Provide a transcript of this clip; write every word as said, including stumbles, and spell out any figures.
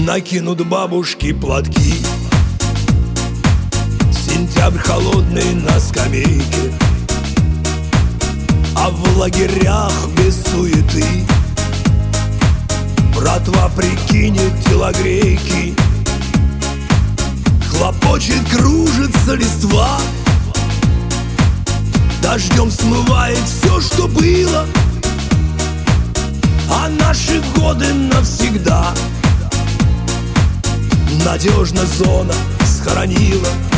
накинут бабушки платки. Сентябрь холодный на скамейке, а в лагерях без суеты. Братва прикинет телогрейки, хлопочет, кружится листва. Дождем смывает все, что было, а наши годы навсегда надежно зона схоронила.